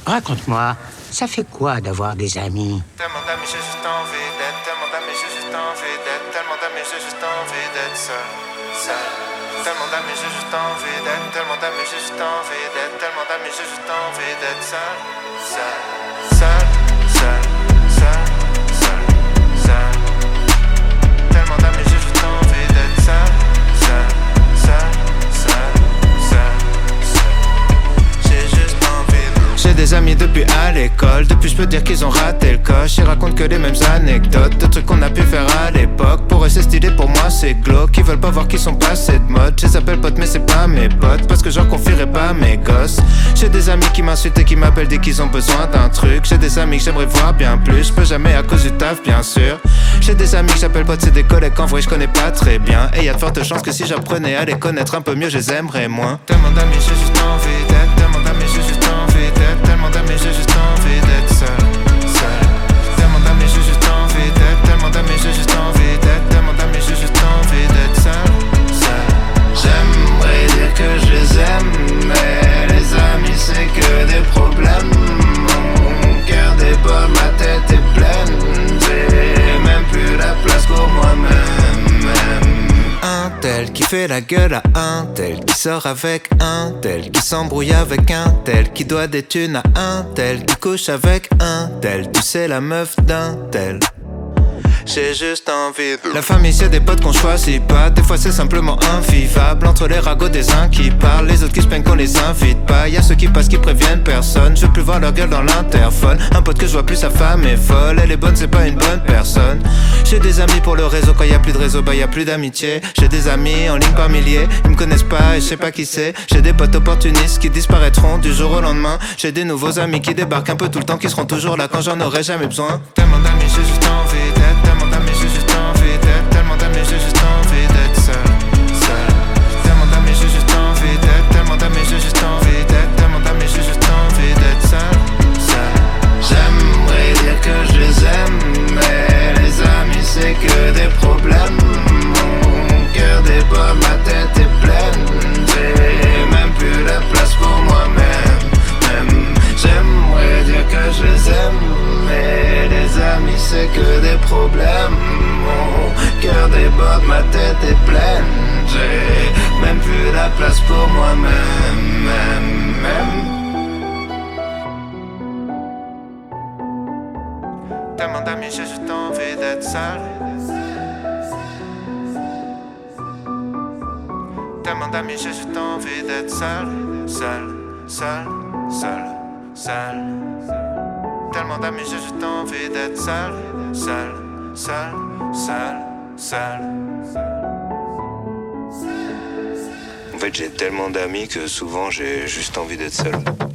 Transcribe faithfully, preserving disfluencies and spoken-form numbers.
Raconte-moi, ça fait quoi d'avoir des amis? Tellement d'amis, j'ai juste envie d'être. Tellement d'amis, j'ai juste envie d'être. Tellement d'amis, j'ai juste envie d'être seul. Seul. Tellement d'amis, j'ai juste envie d'être. Tellement d'amis, j'ai juste envie d'être. Tellement d'amis, j'ai juste envie d'être seul. Seul. Seul. Seul. Seul. Seul. Seul. Tellement d'amis, j'ai juste envie d'être seul. Seul. Seul. Seul. Seul. Seul. J'ai juste envie de... J'ai des amis depuis à l'école. Depuis je peux dire qu'ils ont raté le coche. Ils racontent que les mêmes anecdotes de trucs qu'on a pu faire à l'époque. Pour eux c'est stylé, pour moi c'est glauque. Ils veulent pas voir qu'ils sont passés de mode. Je les appelle potes mais c'est pas mes potes, parce que j'en confierai pas mes gosses. J'ai des amis qui m'insultent et qui m'appellent dès qu'ils ont besoin d'un truc. J'ai des amis que j'aimerais voir bien plus. Je peux jamais à cause du taf bien sûr. J'ai des amis que j'appelle potes, c'est des collègues qu'en vrai je connais pas très bien. Et y'a de fortes chances que si j'apprenais à les connaître un peu mieux, je les aimerais moins. Tellement d'amis, j'ai juste envie d'être. Tellement d'amis, j'ai juste envie d'être. Tellement d'amis, j'ai juste envie d'être seul. Seul. Tellement d'amis, j'ai juste envie d'être. Tellement d'amis, j'ai juste envie d'être. Tellement d'amis, j'ai juste envie d'être seul. Seul. J'aimerais dire que je les aime, mais les amis c'est que des problèmes. Mon cœur déborde, ma tête est pleine. J'ai même plus la place pour moi-même. Un tel qui fait la gueule à un tel, qui sort avec un tel, qui s'embrouille avec un tel, qui doit des thunes à un tel, qui couche avec un tel. Tu sais la meuf d'un tel. J'ai juste envie de... La famille c'est des potes qu'on choisit pas. Des fois c'est simplement invivable. Entre les ragots des uns qui parlent, les autres qui se plaignent qu'on les invite pas. Y'a ceux qui passent qui préviennent personne. Je veux plus voir leur gueule dans l'interphone. Un pote que je vois plus, sa femme est folle. Elle est bonne, c'est pas une bonne personne. J'ai des amis pour le réseau. Quand y'a plus de réseau, bah y'a plus d'amitié. J'ai des amis en ligne par milliers. Ils me connaissent pas et je sais pas qui c'est. J'ai des potes opportunistes qui disparaîtront du jour au lendemain. J'ai des nouveaux amis qui débarquent un peu tout le temps, qui seront toujours là quand j'en aurai jamais besoin. Tellement d'amis, j'ai juste envie d'être. Tellement d'amis, j'ai juste envie d'être. Tellement d'amis, j'ai juste envie d'être seul. Seul. Tellement d'amis, j'ai juste envie d'être. Tellement d'amis, j'ai juste envie d'être. Tellement d'amis, j'ai juste envie d'être seul. Seul. J'aimerais dire que je les aime, mais les amis c'est que des problèmes. Mon cœur déborde, ma tête est pleine. J'ai même plus la place pour moi-même. Même. J'aimerais dire que je les aime, mais les amis c'est que des problèmes. Mon cœur déborde, ma tête est pleine. J'ai même plus la place pour moi-même. Même, même. Tellement d'amis, j'ai juste envie d'être seul. Tellement d'amis, j'ai juste envie d'être seul. Seul, seul, seul, seul. Tellement d'amis, j'ai juste envie d'être seul. Seul, seul, seul, seul. En fait, j'ai tellement d'amis que souvent j'ai juste envie d'être seul.